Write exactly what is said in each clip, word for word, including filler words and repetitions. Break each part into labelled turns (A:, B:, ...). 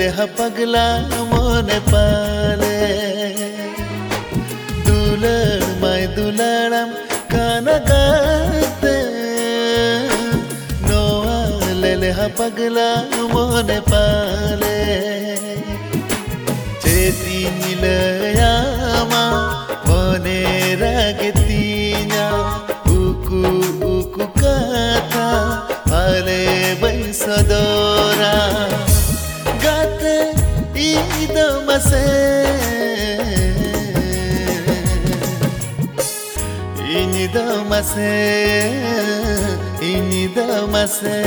A: ha pagla mone pale dular mai dularam kanagate noa lele ha pagla mone pale cheti nilayama mone ragetinya uku uku kata ale baisadora gate ido mase inido mase inido mase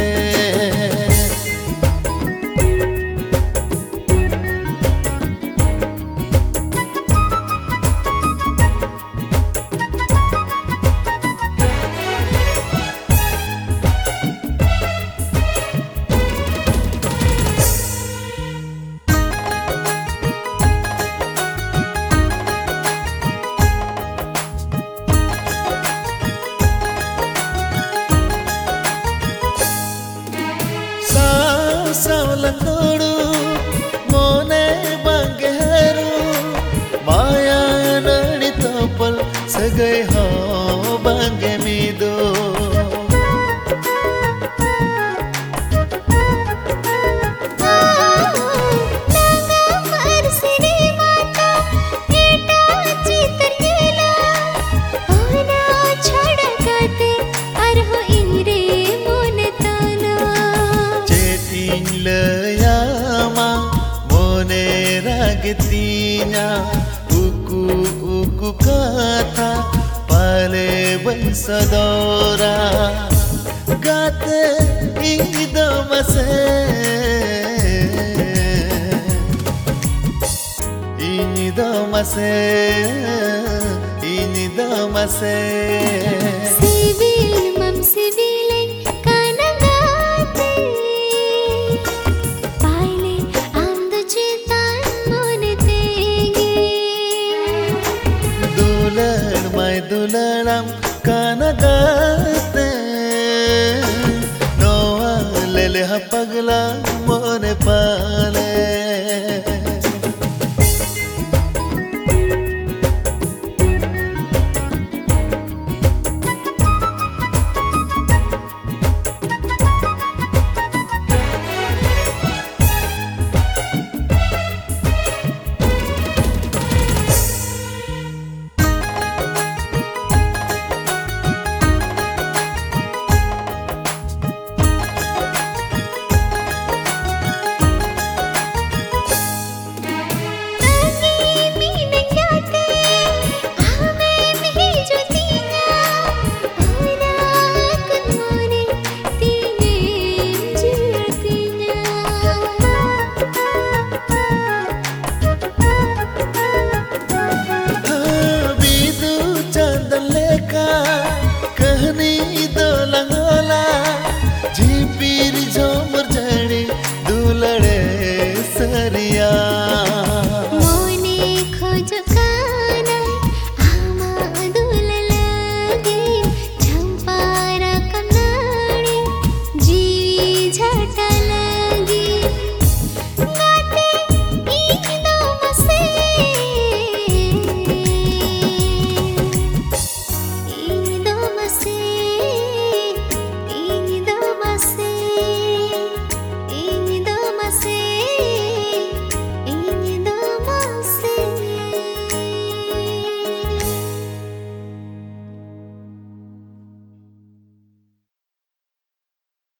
A: Saulangodu mone bangeru maya nani topal sagai ho bange mido ragetinya uku uku kata pale baisadora gate ido mase inido mase inido mase
B: civil mam civil kanagate paile and chetan
A: dular mai dularam kanagate noa lele ha pagla mone pale